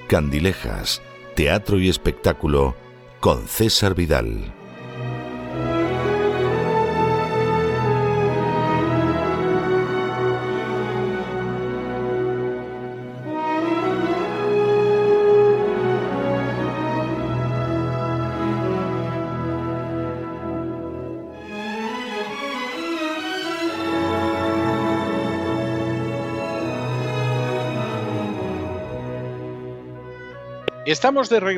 Candilejas, teatro y espectáculo con César Vidal. Estamos de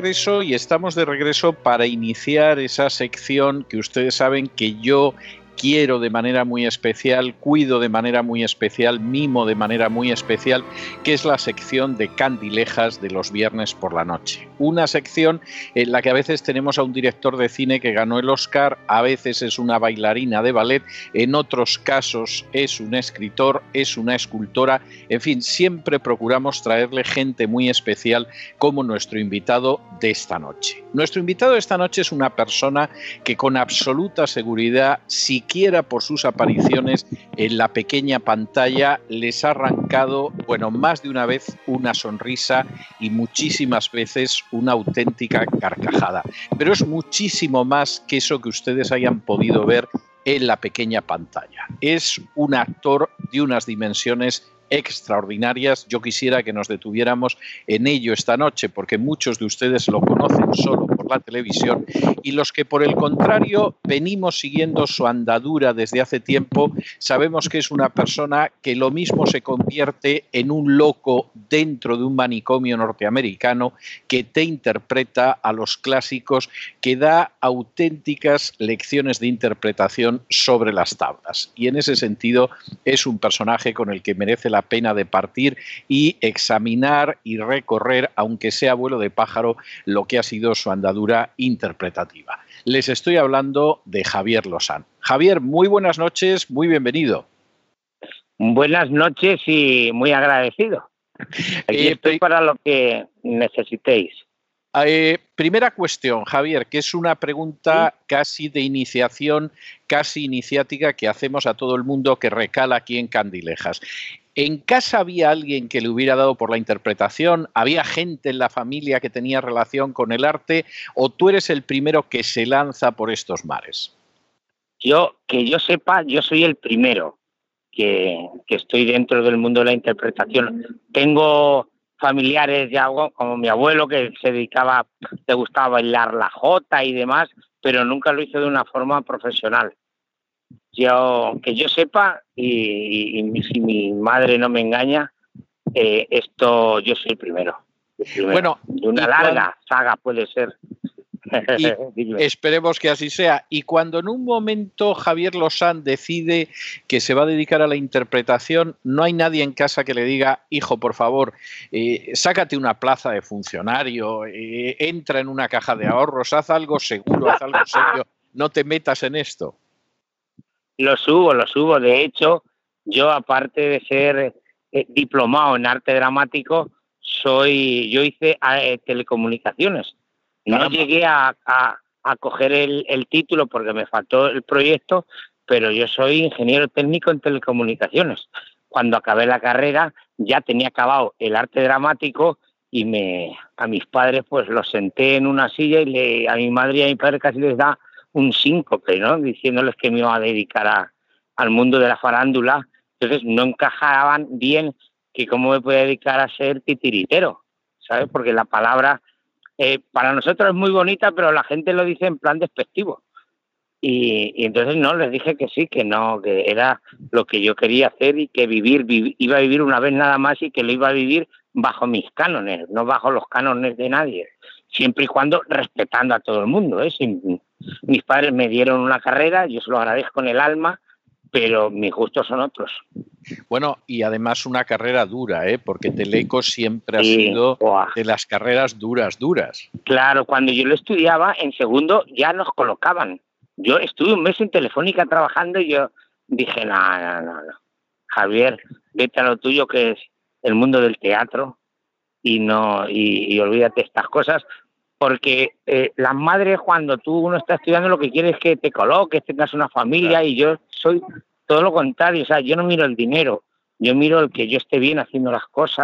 regreso para iniciar esa sección que ustedes saben que yo quiero de manera muy especial, cuido de manera muy especial, mimo de manera muy especial, que es la sección de Candilejas de los viernes por la noche. Una sección en la que a veces tenemos a un director de cine que ganó el Oscar, a veces es una bailarina de ballet, en otros casos es un escritor, es una escultora, en fin, siempre procuramos traerle gente muy especial como nuestro invitado de esta noche. Nuestro invitado de esta noche es una persona que con absoluta seguridad, siquiera por sus apariciones en la pequeña pantalla, les ha arrancado, bueno, más de una vez una sonrisa y muchísimas veces una auténtica carcajada. Pero es muchísimo más que eso que ustedes hayan podido ver en la pequeña pantalla. Es un actor de unas dimensiones extraordinarias. Yo quisiera que nos detuviéramos en ello esta noche, porque muchos de ustedes lo conocen solo por la televisión y los que, por el contrario, venimos siguiendo su andadura desde hace tiempo, sabemos que es una persona que lo mismo se convierte en un loco dentro de un manicomio norteamericano, que te interpreta a los clásicos, que da auténticas lecciones de interpretación sobre las tablas. Y en ese sentido es un personaje con el que merece la pena de partir y examinar y recorrer, aunque sea vuelo de pájaro, lo que ha sido su andadura interpretativa. Les estoy hablando de Javier Losán. Javier, muy buenas noches, muy bienvenido. Buenas noches y muy agradecido. Aquí estoy para lo que necesitéis. Primera cuestión, Javier, que es una pregunta casi de iniciación, casi iniciática que hacemos a todo el mundo que recala aquí en Candilejas. ¿En casa había alguien que le hubiera dado por la interpretación? ¿Había gente en la familia que tenía relación con el arte? ¿O tú eres el primero que se lanza por estos mares? Que yo sepa, yo soy el primero que estoy dentro del mundo de la interpretación. Tengo familiares ya como mi abuelo que le gustaba bailar la jota y demás, pero nunca lo hizo de una forma profesional. Que yo sepa, y si mi madre no me engaña, yo soy el primero. Bueno, de una larga saga puede ser. Y esperemos que así sea. Y cuando en un momento Javier Losán decide que se va a dedicar a la interpretación, no hay nadie en casa que le diga: hijo, por favor, sácate una plaza de funcionario, entra en una caja de ahorros, haz algo seguro, haz algo serio, no te metas en esto. Lo subo. De hecho, yo, aparte de ser diplomado en arte dramático, yo hice telecomunicaciones. No llegué a coger el título porque me faltó el proyecto, pero yo soy ingeniero técnico en telecomunicaciones. Cuando acabé la carrera ya tenía acabado el arte dramático y a mis padres pues los senté en una silla y a mi madre y a mi padre casi les da un síncope, ¿no? Diciéndoles que me iba a dedicar al mundo de la farándula. Entonces no encajaban bien que cómo me podía dedicar a ser titiritero, ¿sabes? Porque la palabra para nosotros es muy bonita, pero la gente lo dice en plan despectivo. Y entonces no, les dije que sí, que no, que era lo que yo quería hacer y que iba a vivir una vez nada más y que lo iba a vivir bajo mis cánones, no bajo los cánones de nadie, siempre y cuando respetando a todo el mundo, ¿eh? Mis padres me dieron una carrera, yo se lo agradezco en el alma, pero mis gustos son otros. Bueno, y además una carrera dura, porque Teleco siempre ha sido de las carreras duras. Claro, cuando yo lo estudiaba, en segundo ya nos colocaban. Yo estuve un mes en Telefónica trabajando y yo dije, no, Javier, vete a lo tuyo, que es el mundo del teatro, y olvídate estas cosas, porque las madres, cuando uno está estudiando, lo que quiere es que te coloques, tengas una familia, y yo soy todo lo contrario. O sea, yo no miro el dinero, yo miro el que yo esté bien haciendo las cosas,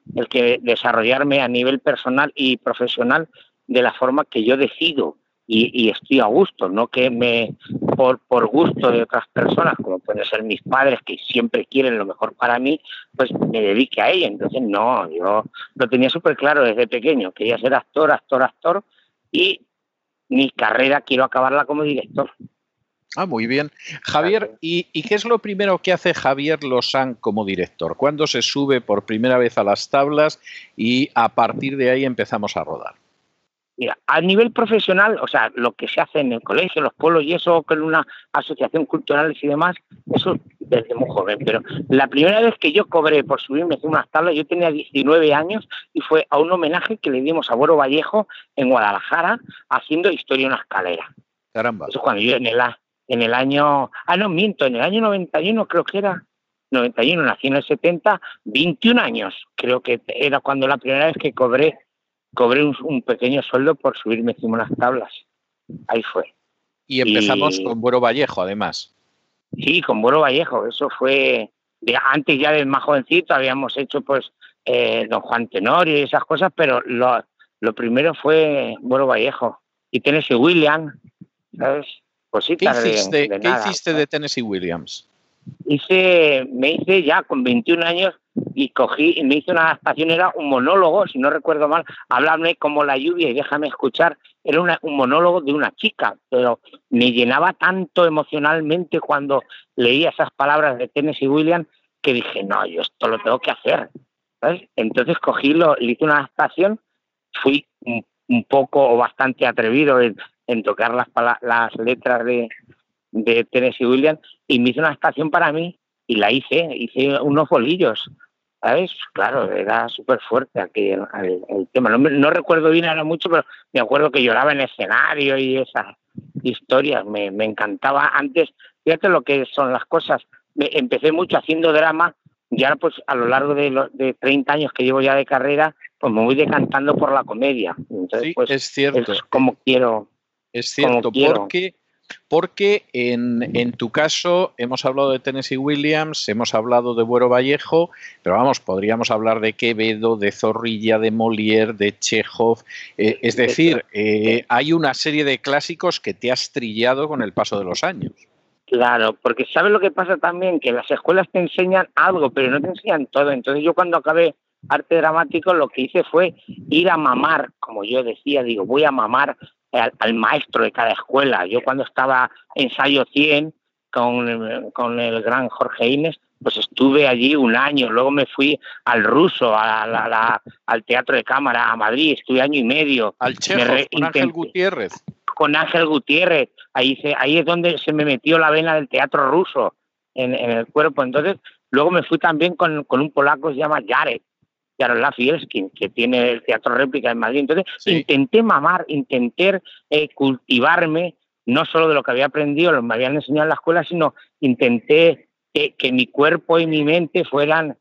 el que desarrollarme a nivel personal y profesional de la forma que yo decido y estoy a gusto, no que por gusto de otras personas, como pueden ser mis padres, que siempre quieren lo mejor para mí, pues me dedique a ello. Entonces, no, yo lo tenía súper claro desde pequeño, quería ser actor, y mi carrera quiero acabarla como director. Ah, muy bien. Javier, ¿y qué es lo primero que hace Javier Losán como director? ¿Cuándo se sube por primera vez a las tablas y a partir de ahí empezamos a rodar? Mira, a nivel profesional, o sea, lo que se hace en el colegio, los pueblos y eso, con una asociación cultural y demás, eso desde muy joven. Pero la primera vez que yo cobré por subirme a unas tablas, yo tenía 19 años y fue a un homenaje que le dimos a Buero Vallejo en Guadalajara, haciendo Historia en una escalera. Caramba. Eso cuando yo en el año... no, miento, en el año 91 creo que era... 91, nací en el 70, 21 años creo que era cuando la primera vez que cobré un pequeño sueldo por subirme encima de unas tablas. Ahí fue. Y empezamos con Buero Vallejo, además. Sí, con Buero Vallejo. Eso fue... antes ya de más jovencito habíamos hecho pues Don Juan Tenorio y esas cosas, pero lo primero fue Buero Vallejo. Y Tennessee Williams, ¿sabes? Cositas ¿Qué hiciste, de ¿qué nada, hiciste de Tennessee Williams? Me hice ya con 21 años y me hice una adaptación, era un monólogo, si no recuerdo mal, háblame como la lluvia y déjame escuchar, era un monólogo de una chica, pero me llenaba tanto emocionalmente cuando leía esas palabras de Tennessee Williams que dije, no, yo esto lo tengo que hacer, ¿sabes? Entonces le hice una adaptación, fui un poco o bastante atrevido en tocar las letras de Tennessee Williams y me hice una adaptación para mí y la hice unos bolillos, ¿sabes? Claro, era súper fuerte el tema. No recuerdo bien ahora mucho, pero me acuerdo que lloraba en el escenario y esas historias. Me encantaba. Antes, fíjate lo que son las cosas. Empecé mucho haciendo drama y ahora pues a lo largo de 30 años que llevo ya de carrera, pues me voy decantando por la comedia. Entonces, sí, pues, es cierto. Es como quiero. Es cierto, porque en tu caso hemos hablado de Tennessee Williams, hemos hablado de Buero Vallejo, pero vamos, podríamos hablar de Quevedo, de Zorrilla, de Molière, de Chekhov. Es decir, hay una serie de clásicos que te has trillado con el paso de los años. Claro, porque ¿sabes lo que pasa también? Que las escuelas te enseñan algo, pero no te enseñan todo. Entonces yo cuando acabé arte dramático lo que hice fue ir a mamar, como yo decía, digo, voy a mamar al maestro de cada escuela. Yo cuando estaba ensayo 100 con el gran Jorge Ines, pues estuve allí un año, luego me fui al Ruso, al Teatro de Cámara, a Madrid, estuve año y medio. Al Chekhov, con Ángel Gutiérrez. Con Ángel Gutiérrez, ahí es donde se me metió la vena del teatro ruso en el cuerpo. Entonces, luego me fui también con un polaco que se llama Jaroslav Fielski, que tiene el Teatro Réplica en Madrid. Entonces, sí, intenté mamar, intenté cultivarme, no solo de lo que había aprendido, lo que me habían enseñado en la escuela, sino intenté que mi cuerpo y mi mente fueran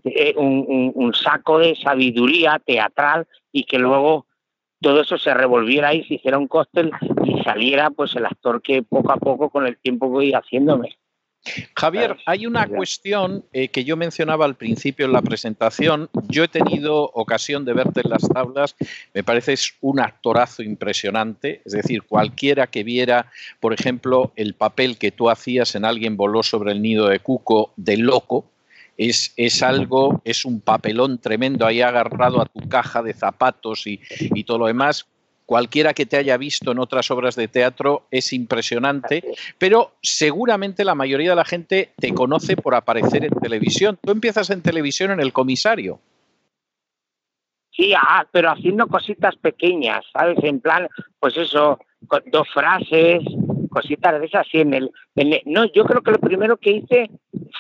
un saco de sabiduría teatral y que luego todo eso se revolviera y se hiciera un cóctel y saliera pues el actor que poco a poco con el tiempo voy haciéndome. Javier, hay una cuestión que yo mencionaba al principio en la presentación. Yo he tenido ocasión de verte en las tablas, me pareces un actorazo impresionante, es decir, cualquiera que viera, por ejemplo, el papel que tú hacías en Alguien voló sobre el nido de cuco de loco, es un papelón tremendo ahí agarrado a tu caja de zapatos y todo lo demás. Cualquiera que te haya visto en otras obras de teatro es impresionante, pero seguramente la mayoría de la gente te conoce por aparecer en televisión. Tú empiezas en televisión en El Comisario. Sí, pero haciendo cositas pequeñas, ¿sabes? En plan, pues eso, con 2 frases, cositas de esas. Sí, no, yo creo que lo primero que hice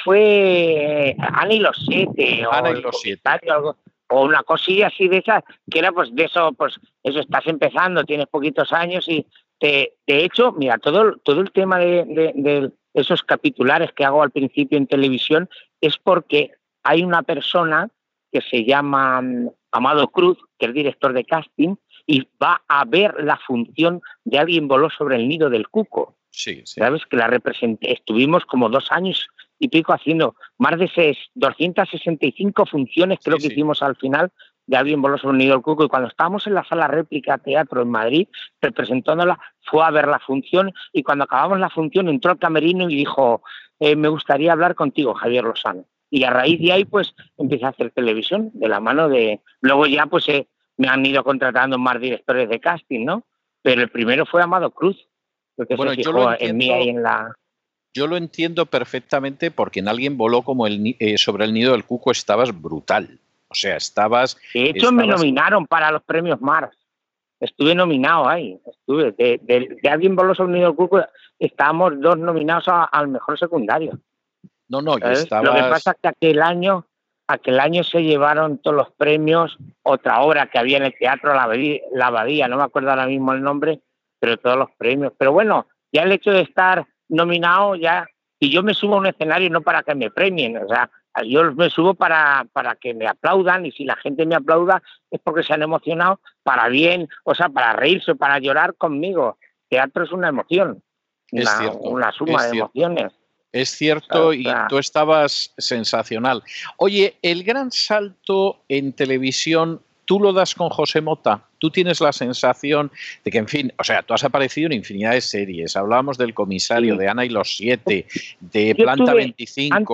fue Ana y los 7. Ana y los 7. O una cosilla así de esas, que era pues de eso, pues eso, estás empezando, tienes poquitos años y de hecho, mira, todo el tema de esos capitulares que hago al principio en televisión es porque hay una persona que se llama Amado Cruz, que es director de casting, y va a ver la función de Alguien voló sobre el nido del cuco. Sí. ¿Sabes? Que la representé. Estuvimos como 2 años y pico haciendo más de 265 funciones, creo que hicimos al final, de Alguien voló sobre el nido del cuco, y cuando estábamos en la sala réplica teatro en Madrid, representándola, fue a ver la función, y cuando acabamos la función entró al camerino y dijo, me gustaría hablar contigo, Javier Lozano. Y a raíz de ahí, pues, empecé a hacer televisión, de la mano de... Luego ya, pues, me han ido contratando más directores de casting, ¿no? Pero el primero fue Amado Cruz, porque bueno, se fijó en mí ahí en la... Yo lo entiendo perfectamente, porque en Alguien voló como sobre el nido del cuco estabas brutal. O sea, De hecho, me nominaron para los premios Mars. Estuve nominado ahí. De Alguien voló sobre el nido del cuco, estábamos 2 nominados al mejor secundario. No, y estabas... Lo que pasa es que aquel año se llevaron todos los premios, otra obra que había en el teatro, La Abadía, no me acuerdo ahora mismo el nombre, pero todos los premios. Pero bueno, ya el hecho de estar nominado, ya, y yo me subo a un escenario no para que me premien, o sea, yo me subo para que me aplaudan, y si la gente me aplauda es porque se han emocionado para bien, o sea, para reírse, para llorar conmigo. Teatro es una emoción, una suma de emociones. Es cierto, y tú estabas sensacional. Oye, el gran salto en televisión, ¿tú lo das con José Mota? ¿Tú tienes la sensación de que, en fin, o sea, tú has aparecido en infinidad de series? Hablábamos del Comisario, de Ana y los 7, de Planta 25.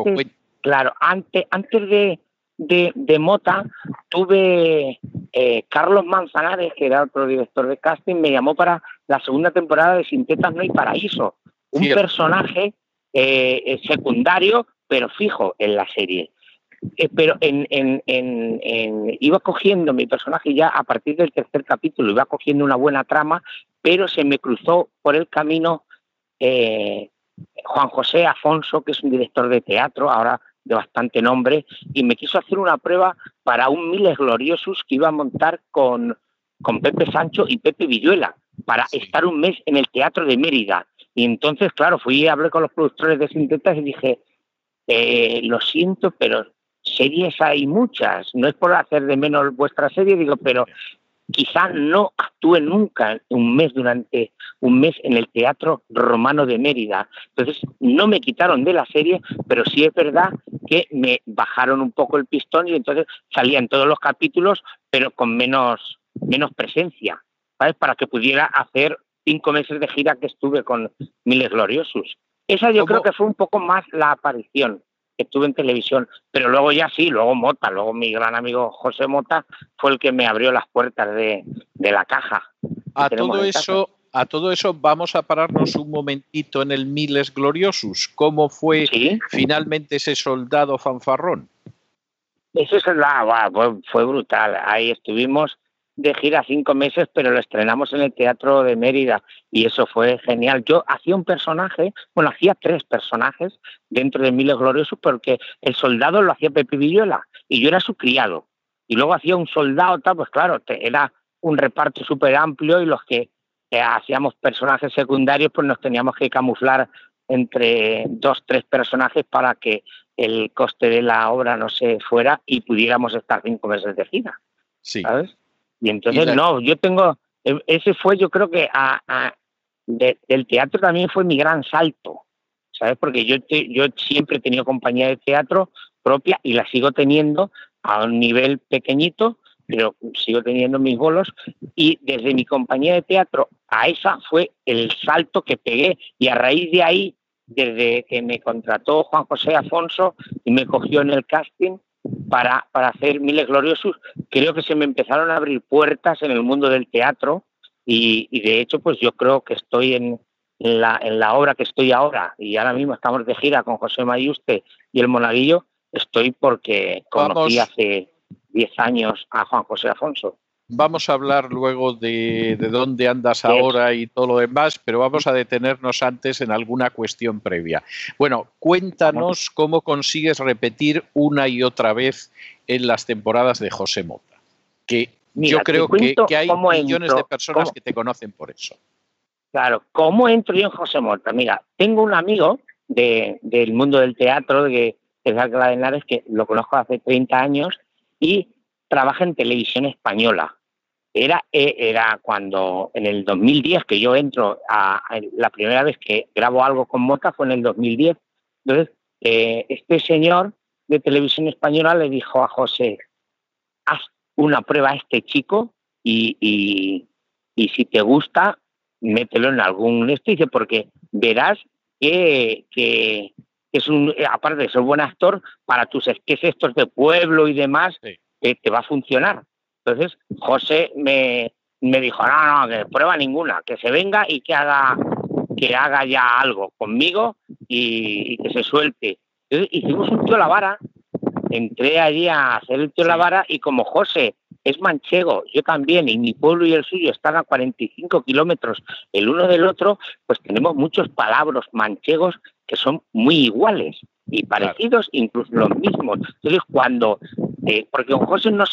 Antes de Mota, tuve Carlos Manzanares, que era otro director de casting, me llamó para la segunda temporada de Sin tetas no hay paraíso. Un personaje secundario, pero fijo en la serie. Pero iba cogiendo mi personaje ya a partir del 3er capítulo, iba cogiendo una buena trama, pero se me cruzó por el camino Juan José Afonso, que es un director de teatro, ahora de bastante nombre, y me quiso hacer una prueba para un Miles Gloriosus que iba a montar con Pepe Sancho y Pepe Villuela, para estar un mes en el Teatro de Mérida. Y entonces, claro, hablé con los productores de Sin tetas y dije, lo siento, pero series hay muchas, no es por hacer de menos vuestra serie, digo, pero quizá no actúe nunca durante un mes en el Teatro Romano de Mérida. Entonces no me quitaron de la serie, pero sí es verdad que me bajaron un poco el pistón, y entonces salían todos los capítulos, pero con menos presencia, ¿sabes? Para que pudiera hacer 5 meses de gira que estuve con Miles Gloriosus. Esa yo creo que fue un poco más la aparición que tuve en televisión, pero luego Mota, luego mi gran amigo José Mota fue el que me abrió las puertas de la caja. A todo eso vamos a pararnos un momentito en el Miles Gloriosus. ¿Cómo fue finalmente ese soldado fanfarrón? Eso fue brutal. Ahí estuvimos de gira 5 meses, pero lo estrenamos en el Teatro de Mérida y eso fue genial. Yo hacía hacía 3 personajes dentro de Miles Gloriosus, porque el soldado lo hacía Pepe Villuela y yo era su criado. Y luego hacía un soldado, pues claro, era un reparto súper amplio, y los que hacíamos personajes secundarios, pues nos teníamos que camuflar entre 2-3 personajes para que el coste de la obra no se fuera y pudiéramos estar 5 meses de gira. Sí. ¿Sabes? Y entonces, ese fue, yo creo que del teatro también fue mi gran salto, ¿sabes? Porque yo siempre he tenido compañía de teatro propia y la sigo teniendo a un nivel pequeñito, pero sigo teniendo mis bolos, y desde mi compañía de teatro a esa fue el salto que pegué, y a raíz de ahí, desde que me contrató Juan José Afonso y me cogió en el casting para hacer Miles Gloriosus, creo que se me empezaron a abrir puertas en el mundo del teatro, y de hecho pues yo creo que estoy en la obra que estoy ahora, y ahora mismo estamos de gira con José Mayuste y el Monaguillo, estoy porque conocí hace 10 años a Juan José Afonso. Vamos a hablar luego de dónde andas ahora y todo lo demás, pero vamos a detenernos antes en alguna cuestión previa. Bueno, cuéntanos cómo consigues repetir una y otra vez en las temporadas de José Mota. Yo creo que hay millones de personas que te conocen por eso. Claro, ¿cómo entro yo en José Mota? Mira, tengo un amigo del mundo del teatro, que es Alcalá de Henares, que lo conozco hace 30 años y trabaja en Televisión Española. Era cuando, en el 2010, que yo entro, la primera vez que grabo algo con Mota fue en el 2010. Entonces, este señor de Televisión Española le dijo a José, haz una prueba a este chico y si te gusta, mételo en algún dice, porque verás que es aparte de ser buen actor, para tus sketches estos de pueblo y demás, Sí. te va a funcionar. Entonces, José me dijo, no, que prueba ninguna, que se venga y que haga ya algo conmigo y que se suelte. Entonces, hicimos un tío la vara, entré allí a hacer el tío la vara y como José es manchego, yo también, y mi pueblo y el suyo están a 45 kilómetros el uno del otro, pues tenemos muchos palabras manchegos que son muy iguales y parecidos, incluso los mismos. Entonces, cuando, porque con José no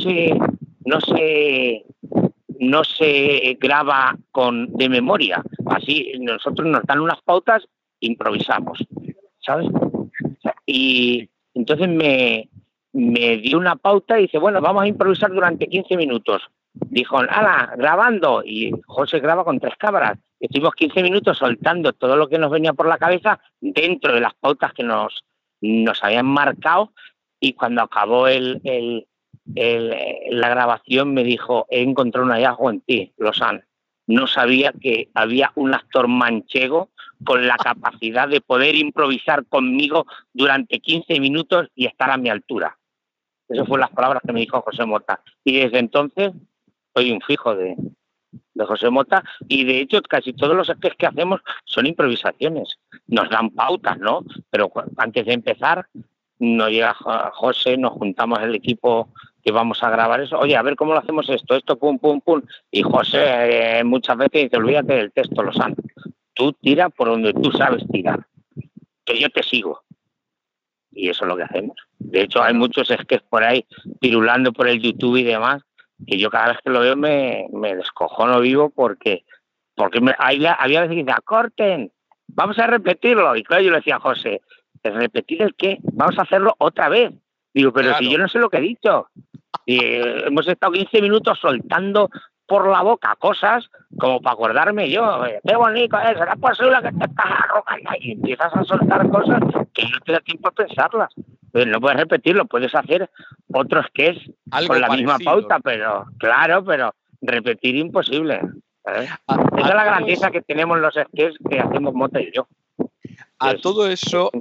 se graba de memoria, así nosotros nos dan unas pautas, improvisamos, ¿sabes? Y entonces me dio una pauta y dice, bueno, vamos a improvisar durante 15 minutos. Dijo, ¡hala, grabando! Y José graba con 3 cámaras. Estuvimos 15 minutos soltando todo lo que nos venía por la cabeza dentro de las pautas que nos habían marcado, y cuando acabó la grabación me dijo, he encontrado un hallazgo en ti, Losán. No sabía que había un actor manchego con la capacidad de poder improvisar conmigo durante 15 minutos y estar a mi altura. Esas fueron las palabras que me dijo José Mota. Y desde entonces soy un fijo de José Mota, y de hecho casi todos los sketches que hacemos son improvisaciones. Nos dan pautas, ¿no? Pero antes de empezar, nos llega José, nos juntamos el equipo que vamos a grabar eso. Oye, a ver cómo lo hacemos esto, pum, pum, pum. Y José muchas veces dice, olvídate del texto, Losán. Tú tira por donde tú sabes tirar, que yo te sigo. Y eso es lo que hacemos. De hecho, hay muchos sketches por ahí pirulando por el YouTube y demás, que yo cada vez que lo veo me descojono vivo porque había veces que decía, corten, vamos a repetirlo. Y claro, yo le decía a José, ¿repetir el qué? Vamos a hacerlo otra vez. Digo, pero si yo no sé lo que he dicho. Y hemos estado 15 minutos soltando por la boca cosas como para acordarme yo, qué bonito es, será posible que te estás arrogando, y empiezas a soltar cosas que no te da tiempo a pensarlas. Pues no puedes repetirlo, puedes hacer otros que es con la misma pauta, pero repetir imposible. Esa es la grandeza que tenemos los sketches que hacemos Mota y yo. A todo eso,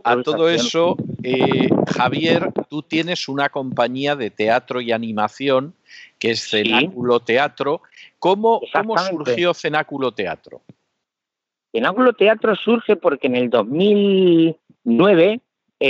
Javier, tú tienes una compañía de teatro y animación que es Cenáculo Teatro. ¿Cómo surgió Cenáculo Teatro? Cenáculo Teatro surge porque en el 2009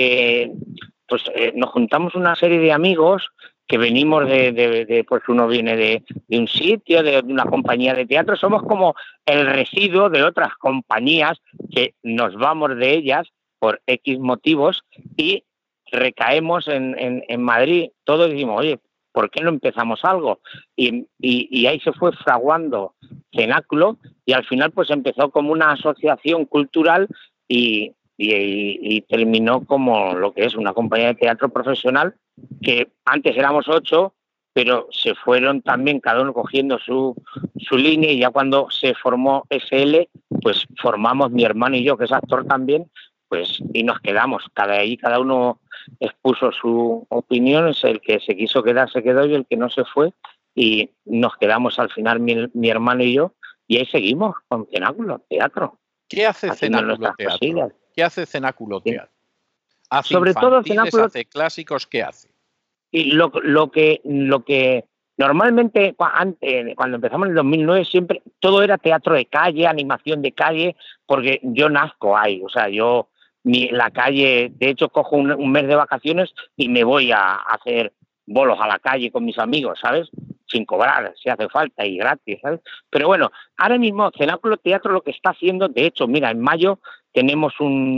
nos juntamos una serie de amigos que venimos pues uno viene de un sitio, de una compañía de teatro, somos como el residuo de otras compañías que nos vamos de ellas por X motivos y recaemos en Madrid. Todos decimos, oye, ¿por qué no empezamos algo? Y ahí se fue fraguando Cenáculo, y al final pues empezó como una asociación cultural y terminó como lo que es una compañía de teatro profesional, que antes éramos 8, pero se fueron también cada uno cogiendo su línea, y ya cuando se formó SL, pues formamos mi hermano y yo, que es actor también, pues y nos quedamos. Cada uno expuso su opinión, es el que se quiso quedar se quedó y el que no se fue, y nos quedamos al final mi hermano y yo, y ahí seguimos con Cenáculo Teatro. ¿Qué hace Cenáculo Teatro? Cosillas. ¿Qué hace Cenáculo Teatro? ¿Hace sobre todo Cenáculo, hace clásicos? ¿Qué hace? Y lo que normalmente cuando empezamos en el 2009 siempre todo era teatro de calle, animación de calle, porque yo nazco ahí, o sea, la calle, de hecho cojo un mes de vacaciones y me voy a hacer bolos a la calle con mis amigos, ¿sabes? Sin cobrar, si hace falta, y gratis, ¿sabes? Pero bueno, ahora mismo Cenáculo Teatro lo que está haciendo, de hecho, mira, en mayo tenemos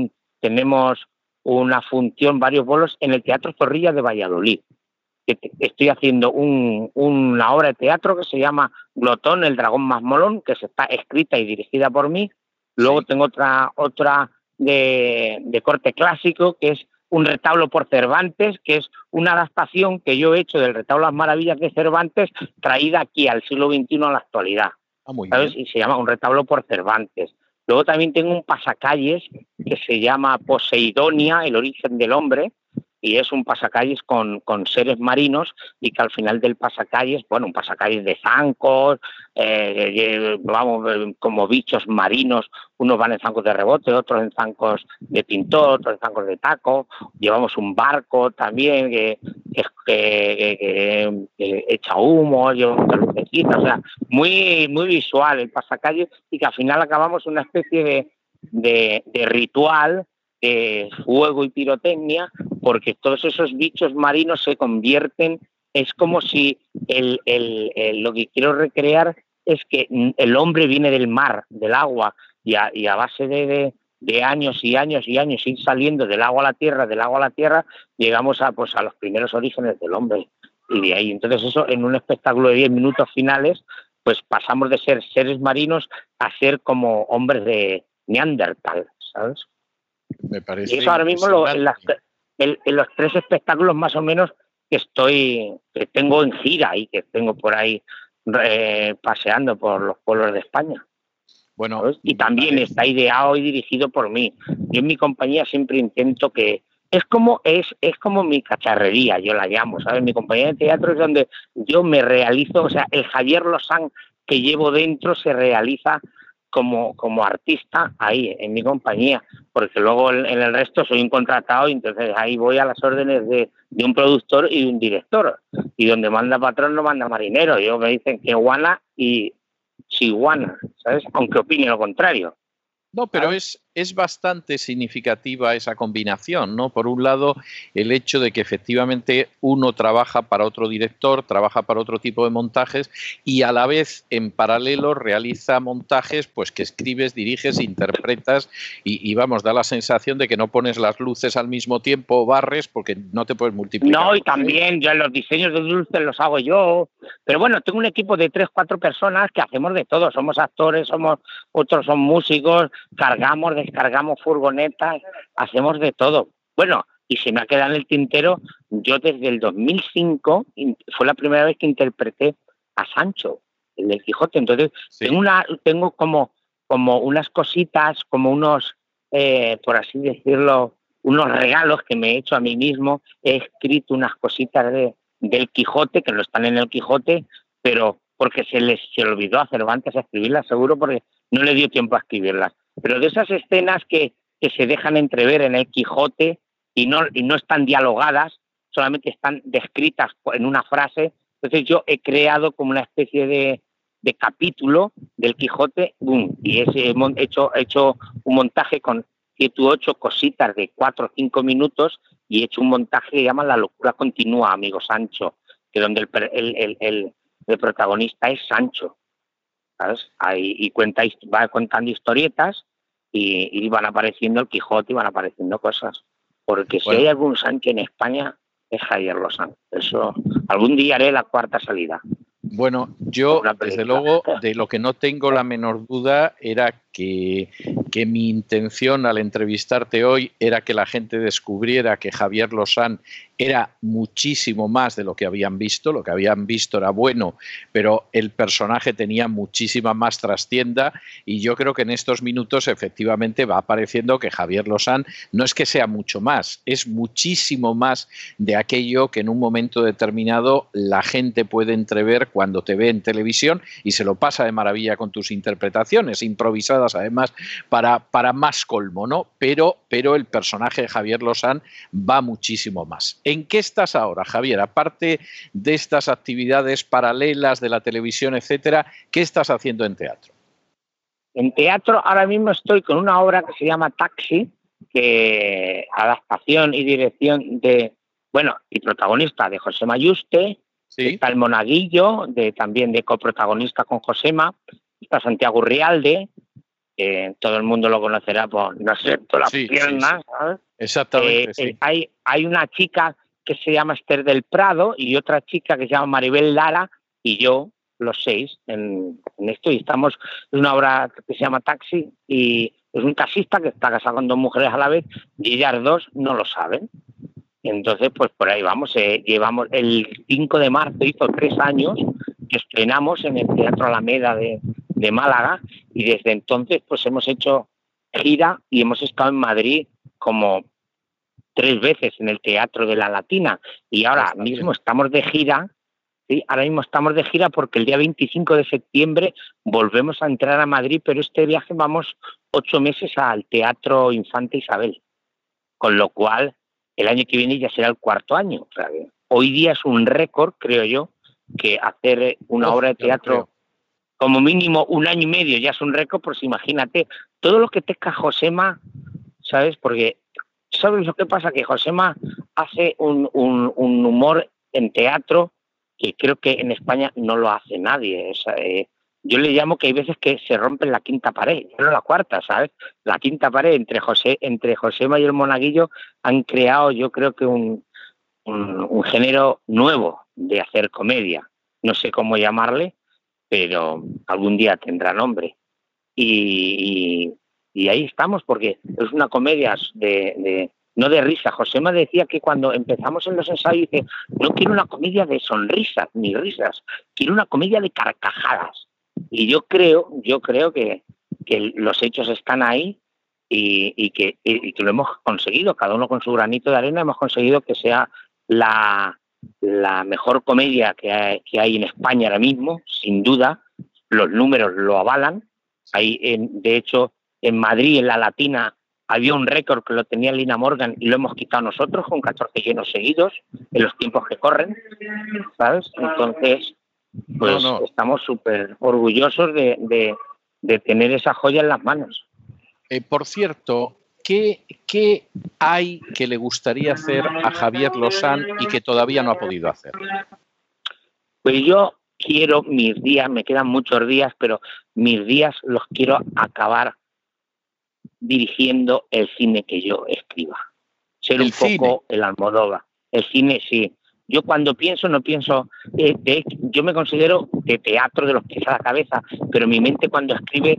una función, varios bolos en el Teatro Zorrilla de Valladolid. Estoy haciendo una obra de teatro que se llama Glotón, el dragón más molón, que está escrita y dirigida por mí. Luego tengo otra de corte clásico, que es un retablo por Cervantes, que es una adaptación que yo he hecho del retablo Las Maravillas de Cervantes, traída aquí al siglo XXI a la actualidad. ¿Sabes? Y se llama Un retablo por Cervantes. Luego también tengo un pasacalles, que se llama Poseidonia, el origen del hombre, y es un pasacalles con seres marinos, y que al final del pasacalles, bueno, un pasacalles de zancos, vamos, como bichos marinos, unos van en zancos de rebote, otros en zancos de pintor, otros en zancos de taco, llevamos un barco también que echa humo, llevamos muchas lucecitas, o sea, muy, muy visual el pasacalles, y que al final acabamos una especie de ritual de fuego y pirotecnia, porque todos esos bichos marinos se convierten, es como si lo que quiero recrear es que el hombre viene del mar, del agua, y a base de años y años y años ir saliendo del agua a la tierra, del agua a la tierra, llegamos a los primeros orígenes del hombre. Y de ahí, entonces eso, en un espectáculo de 10 minutos finales, pues pasamos de ser seres marinos a ser como hombres de Neandertal, ¿sabes? Me parece. Y eso ahora mismo en los 3 espectáculos más o menos que tengo en gira y que tengo por ahí paseando por los pueblos de España. Bueno, ¿sabes? Y también está ideado y dirigido por mí. Yo en mi compañía siempre intento que es como mi cacharrería, yo la llamo, ¿sabes? Mi compañía de teatro es donde yo me realizo, o sea, el Javier Lozán que llevo dentro se realiza como artista ahí, en mi compañía, porque luego en el resto soy un contratado y entonces ahí voy a las órdenes de un productor y de un director, y donde manda patrón no manda marinero. Yo me dicen que guana y sí guana, ¿sabes? Aunque opine lo contrario. No, pero es bastante significativa esa combinación, ¿no? Por un lado, el hecho de que efectivamente uno trabaja para otro director, trabaja para otro tipo de montajes y a la vez, en paralelo, realiza montajes pues que escribes, diriges, interpretas y vamos, da la sensación de que no pones las luces al mismo tiempo o barres porque no te puedes multiplicar. No, y también yo los diseños de luces los hago yo, pero bueno, tengo un equipo de 3, 4 personas que hacemos de todo, somos actores, otros son músicos, cargamos, descargamos furgonetas, hacemos de todo. Bueno, y se me ha quedado en el tintero, yo desde el 2005 fue la primera vez que interpreté a Sancho, el del Quijote. Entonces sí. tengo como unas cositas, como unos, por así decirlo, unos regalos que me he hecho a mí mismo. He escrito unas cositas del Quijote, que no están en el Quijote, pero porque se le olvidó a Cervantes escribirlas, seguro, porque no le dio tiempo a escribirlas. Pero de esas escenas que se dejan entrever en el Quijote y no están dialogadas, solamente están descritas en una frase. Entonces yo he creado como una especie de capítulo del Quijote, ¡boom! Y he hecho un montaje con 7 u 8 cositas de 4 o 5 minutos, y he hecho un montaje que se llama La locura continúa, amigo Sancho, que donde el protagonista es Sancho, ¿sabes? Ahí, y va contando historietas y van apareciendo el Quijote y van apareciendo cosas. Porque si hay algún Sancho en España, es Javier Lozán. Eso, algún día haré la 4ª salida. Bueno, yo desde luego de lo que no tengo la menor duda era que mi intención al entrevistarte hoy era que la gente descubriera que Javier Lozán era muchísimo más de lo que habían visto. Lo que habían visto era bueno, pero el personaje tenía muchísima más trastienda, y yo creo que en estos minutos efectivamente va apareciendo que Javier Lozán no es que sea mucho más, es muchísimo más de aquello que en un momento determinado la gente puede entrever cuando te ve en televisión, y se lo pasa de maravilla con tus interpretaciones, improvisadas además para más colmo, ¿no? Pero el personaje de Javier Lozán va muchísimo más. ¿En qué estás ahora, Javier? Aparte de estas actividades paralelas de la televisión, etcétera, ¿qué estás haciendo en teatro? En teatro ahora mismo estoy con una obra que se llama Taxi, que adaptación y dirección y protagonista de Josema Yuste. Sí. Está el Monaguillo, también de coprotagonista con Josema. Está Santiago Urrialde, todo el mundo lo conocerá por, no sé, por las piernas, ¿sabes? Exactamente, sí. Hay una chica que se llama Esther del Prado y otra chica que se llama Maribel Lara, y yo, los 6 en esto, y estamos en una obra que se llama Taxi, y es un taxista que está casado con 2 mujeres a la vez, y ellas 2 no lo saben. Entonces, pues por ahí vamos. Llevamos el 5 de marzo, hizo 3 años que estrenamos en el Teatro Alameda de Málaga, y desde entonces pues hemos hecho gira y hemos estado en Madrid como 3 veces en el Teatro de la Latina y ahora mismo estamos de gira. Sí, ahora mismo estamos de gira porque el día 25 de septiembre volvemos a entrar a Madrid, pero este viaje vamos 8 meses al Teatro Infanta Isabel, con lo cual el año que viene ya será el 4.º año. O sea, hoy día es un récord, creo yo, que hacer una obra de teatro como mínimo 1 año y medio ya es un récord, pues imagínate todo lo que tenga Josema, ¿sabes? Porque ¿sabes lo que pasa? Que Josema hace un humor en teatro que creo que en España no lo hace nadie. O sea, yo le llamo que hay veces que se rompe la quinta pared, no la cuarta, ¿sabes? La quinta pared entre Josema y el Monaguillo han creado, yo creo que un género nuevo de hacer comedia. No sé cómo llamarle, pero algún día tendrá nombre. Y ahí estamos, porque es una comedia no de risa. Josema decía que cuando empezamos en los ensayos, dice, no quiero una comedia de sonrisas ni risas, quiero una comedia de carcajadas. Y yo creo que los hechos están ahí y que lo hemos conseguido, cada uno con su granito de arena, hemos conseguido que sea la mejor comedia que hay en España ahora mismo, sin duda. Los números lo avalan. De hecho, en Madrid, en la Latina, había un récord que lo tenía Lina Morgan y lo hemos quitado nosotros con 14 llenos seguidos en los tiempos que corren, ¿sabes? Entonces, pues estamos súper orgullosos de tener esa joya en las manos. Por cierto, ¿qué hay que le gustaría hacer a Javier Losán y que todavía no ha podido hacer? Pues yo quiero mis días, me quedan muchos días, pero mis días los quiero acabar dirigiendo el cine que yo escriba. Ser un poco el Almodóvar. El cine, sí. Yo cuando pienso, no pienso... yo me considero de teatro de los pies a la cabeza, pero mi mente cuando escribe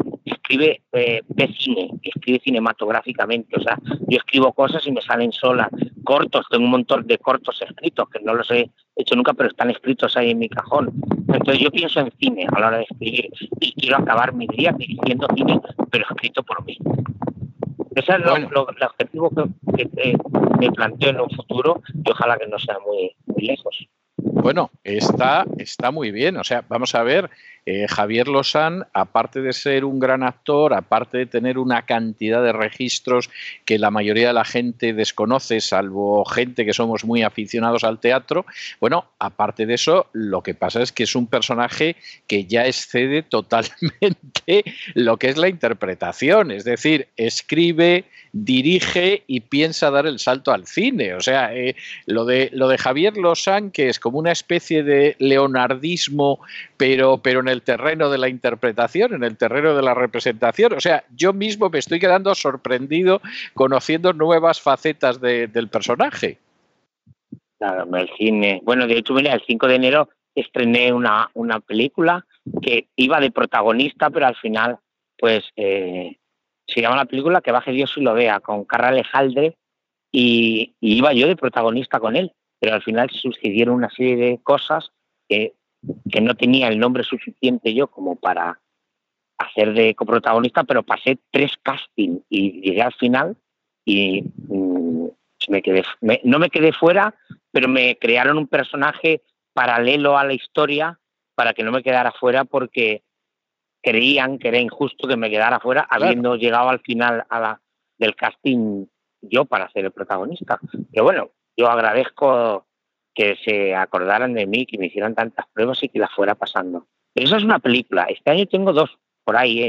de cine, escribe cinematográficamente. O sea, yo escribo cosas y me salen solas. Cortos, tengo un montón de cortos escritos, que no los he hecho nunca, pero están escritos ahí en mi cajón. Entonces yo pienso en cine a la hora de escribir y quiero acabar mis días dirigiendo cine, pero escrito por mí. Ese es el objetivo que me planteo en un futuro y ojalá que no sea muy, muy lejos. Bueno, está muy bien. O sea, vamos a ver, Javier Losán, aparte de ser un gran actor, aparte de tener una cantidad de registros que la mayoría de la gente desconoce, salvo gente que somos muy aficionados al teatro, bueno, aparte de eso, lo que pasa es que es un personaje que ya excede totalmente lo que es la interpretación. Es decir, escribe, dirige y piensa dar el salto al cine. O sea, lo de Javier Losán, que es como una especie de leonardismo, pero en el terreno de la interpretación, en el terreno de la representación. O sea, yo mismo me estoy quedando sorprendido conociendo nuevas facetas del personaje. Claro, el cine. Bueno, de hecho, mira, el 5 de enero estrené una película que iba de protagonista, pero al final, pues, se llama la película Que baje Dios y lo vea, con Carra Alejandre, y iba yo de protagonista con él, pero al final sucedieron una serie de cosas que no tenía el nombre suficiente yo como para hacer de coprotagonista, pero pasé 3 castings y llegué al final y no me quedé fuera, pero me crearon un personaje paralelo a la historia para que no me quedara fuera, porque creían que era injusto que me quedara fuera, claro, habiendo llegado al final del casting yo para ser el protagonista. Pero bueno, yo agradezco que se acordaran de mí, que me hicieran tantas pruebas y que las fuera pasando. Pero esa es una película. Este año tengo 2 por ahí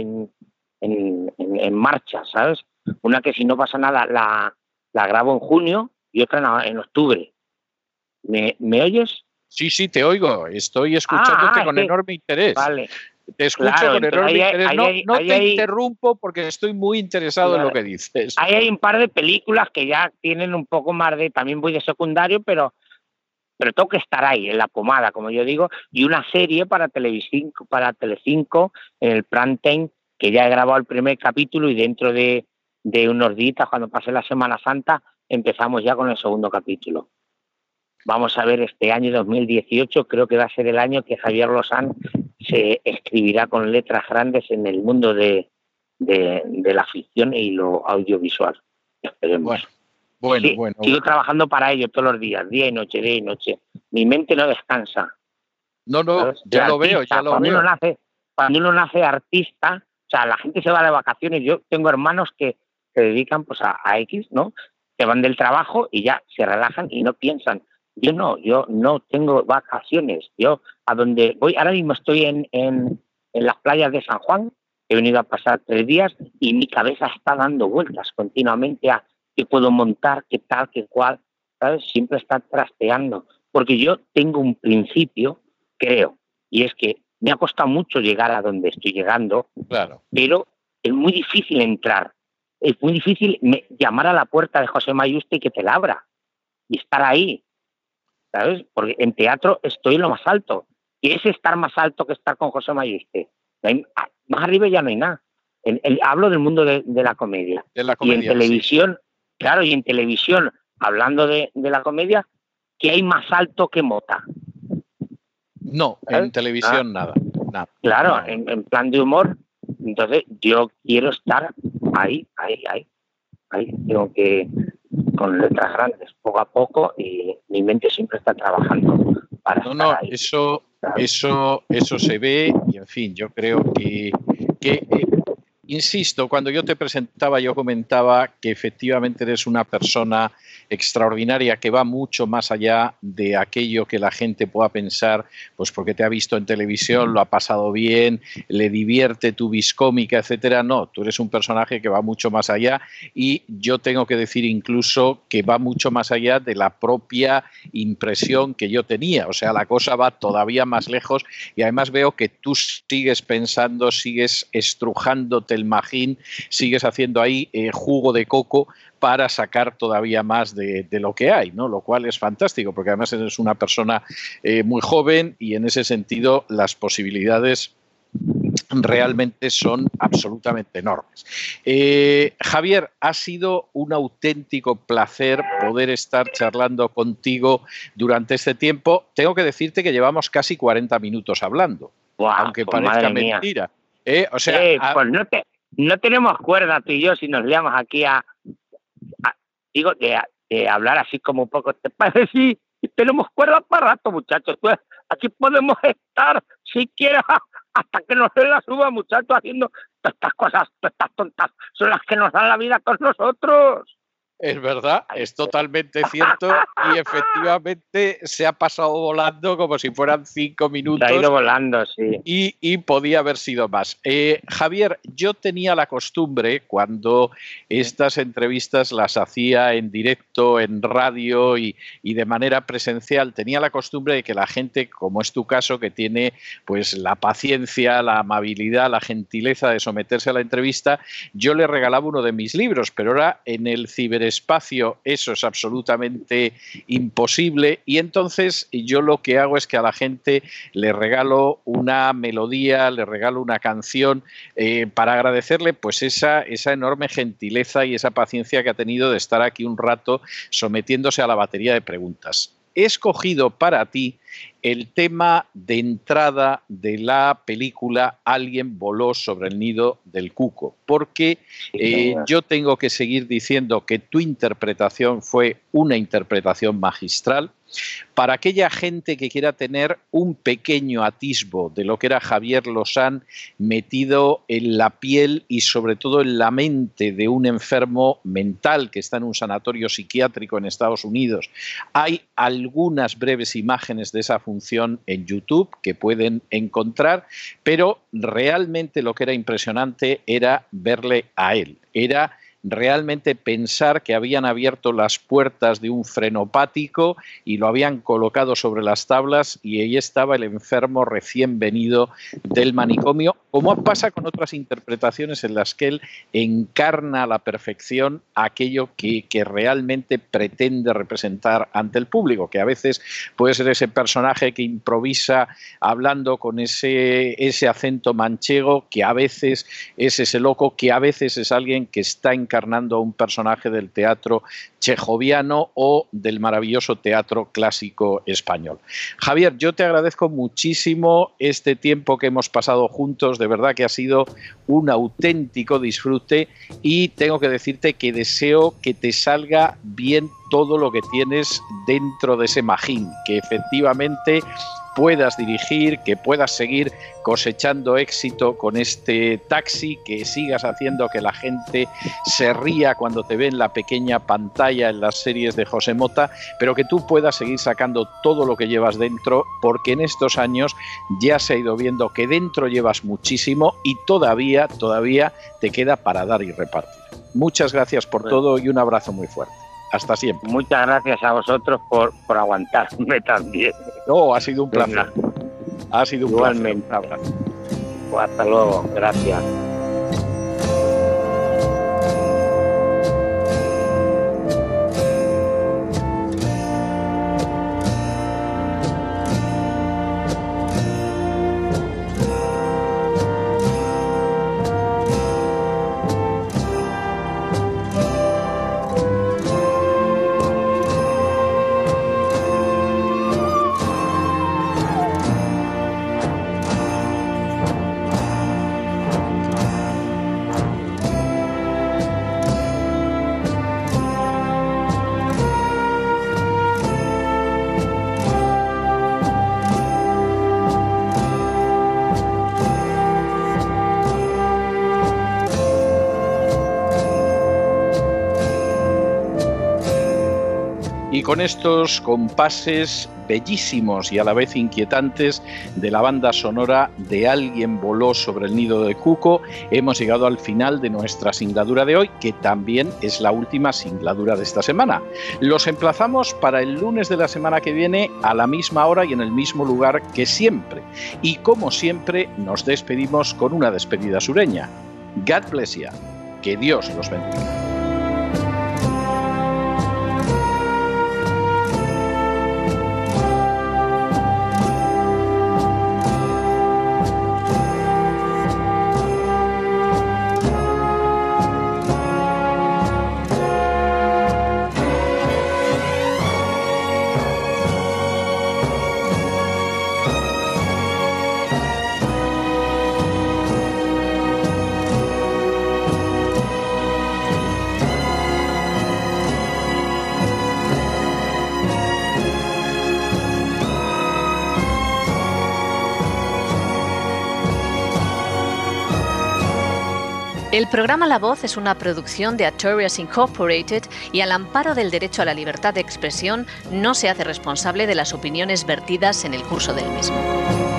en marcha, ¿sabes? Una que, si no pasa nada, la grabo en junio y otra en octubre. ¿Me oyes? Sí, te oigo. Estoy escuchándote con enorme interés. Vale. Te escucho con enorme interés. No te interrumpo porque estoy muy interesado en lo que dices. Ahí hay un par de películas que ya tienen un poco más de... También voy de secundario, pero tengo que estar ahí, en la pomada, como yo digo, y una serie para Telecinco, en el prime time, que ya he grabado el primer capítulo y dentro de unos días, cuando pase la Semana Santa, empezamos ya con el segundo capítulo. Vamos a ver, este año 2018 creo que va a ser el año que Javier Losán se escribirá con letras grandes en el mundo de de la ficción y lo audiovisual. Esperemos. Bueno. Sigo trabajando para ello todos los días, día y noche. Mi mente no descansa. No, ya lo veo. Cuando uno nace artista, o sea, la gente se va de vacaciones. Yo tengo hermanos que se dedican pues a X, ¿no? Que van del trabajo y ya se relajan y no piensan. Yo no tengo vacaciones. Yo a donde voy, ahora mismo estoy en las playas de San Juan, he venido a pasar 3 días y mi cabeza está dando vueltas continuamente a qué puedo montar, qué tal, qué cual, ¿sabes? Siempre está trasteando. Porque yo tengo un principio, creo, y es que me ha costado mucho llegar a donde estoy llegando, claro, pero es muy difícil entrar. Es muy difícil llamar a la puerta de José Mayuste y que te la abra y estar ahí, ¿sabes? Porque en teatro estoy en lo más alto. Y es estar más alto que estar con José Mayuste. Más arriba ya no hay nada. Hablo del mundo de la comedia. Y en televisión, sí. Claro, y en televisión, hablando de la comedia, ¿qué hay más alto que Mota? No, ¿sabes? En televisión nada. Claro, no. En plan de humor. Entonces yo quiero estar ahí. Tengo que, con letras grandes, poco a poco, y mi mente siempre está trabajando para estar ahí. Eso se ve, y en fin, yo creo que insisto, cuando yo te presentaba, yo comentaba que efectivamente eres una persona extraordinaria que va mucho más allá de aquello que la gente pueda pensar, pues porque te ha visto en televisión, lo ha pasado bien, le divierte tu vis cómica, etcétera. No, tú eres un personaje que va mucho más allá, y yo tengo que decir incluso que va mucho más allá de la propia impresión que yo tenía. O sea, la cosa va todavía más lejos, y además veo que tú sigues pensando, sigues estrujándote el magín, sigues haciendo ahí jugo de coco para sacar todavía más de lo que hay, ¿no? Lo cual es fantástico, porque además eres una persona muy joven, y en ese sentido las posibilidades realmente son absolutamente enormes. Javier, ha sido un auténtico placer poder estar charlando contigo durante este tiempo. Tengo que decirte que llevamos casi 40 minutos hablando, aunque pues parezca mentira. O sea, pues no tenemos cuerda tú y yo si nos liamos aquí de hablar así como un poco. ¿Te parece? Sí, tenemos cuerda para rato, muchachos. Pues aquí podemos estar, si quieres, hasta que nos dé la suba, muchachos, haciendo todas estas cosas, todas estas tontas, son las que nos dan la vida con nosotros. Es verdad, es totalmente cierto, y efectivamente se ha pasado volando como si fueran 5 minutos. Se ha ido volando, sí. Y podía haber sido más. Javier, yo tenía la costumbre, cuando estas entrevistas las hacía en directo, en radio y de manera presencial, tenía la costumbre de que la gente, como es tu caso, que tiene pues la paciencia, la amabilidad, la gentileza de someterse a la entrevista, yo le regalaba uno de mis libros, pero ahora en el ciberespacio eso es absolutamente imposible, y entonces yo lo que hago es que a la gente le regalo una melodía, le regalo una canción para agradecerle pues esa enorme gentileza y esa paciencia que ha tenido de estar aquí un rato sometiéndose a la batería de preguntas. He escogido para ti el tema de entrada de la película Alguien voló sobre el nido del cuco, porque yo tengo que seguir diciendo que tu interpretación fue una interpretación magistral. Para aquella gente que quiera tener un pequeño atisbo de lo que era Javier Losán metido en la piel y sobre todo en la mente de un enfermo mental que está en un sanatorio psiquiátrico en Estados Unidos, hay algunas breves imágenes de esa función en YouTube que pueden encontrar, pero realmente lo que era impresionante era verle a él, era realmente pensar que habían abierto las puertas de un frenopático y lo habían colocado sobre las tablas, y ahí estaba el enfermo recién venido del manicomio, como pasa con otras interpretaciones en las que él encarna a la perfección aquello que realmente pretende representar ante el público, que a veces puede ser ese personaje que improvisa hablando con ese acento manchego, que a veces es ese loco, que a veces es alguien que está encarnado encarnando a un personaje del teatro chejoviano o del maravilloso teatro clásico español. Javier, yo te agradezco muchísimo este tiempo que hemos pasado juntos, de verdad que ha sido un auténtico disfrute y tengo que decirte que deseo que te salga bien todo lo que tienes dentro de ese magín, que efectivamente puedas dirigir, que puedas seguir cosechando éxito con este taxi, que sigas haciendo que la gente se ría cuando te ve en la pequeña pantalla en las series de José Mota, pero que tú puedas seguir sacando todo lo que llevas dentro, porque en estos años ya se ha ido viendo que dentro llevas muchísimo y todavía te queda para dar y repartir. Muchas gracias por todo y un abrazo muy fuerte. Hasta siempre. Muchas gracias a vosotros por aguantarme también. No, ha sido un placer. Ha sido un Igualmente. placer. Un abrazo. Pues hasta luego. Gracias. Y con estos compases bellísimos y a la vez inquietantes de la banda sonora de Alguien voló sobre el nido de cuco, hemos llegado al final de nuestra singladura de hoy, que también es la última singladura de esta semana. Los emplazamos para el lunes de la semana que viene a la misma hora y en el mismo lugar que siempre. Y como siempre, nos despedimos con una despedida sureña. God bless you. Que Dios los bendiga. El programa La Voz es una producción de Artorias Incorporated y al amparo del derecho a la libertad de expresión no se hace responsable de las opiniones vertidas en el curso del mismo.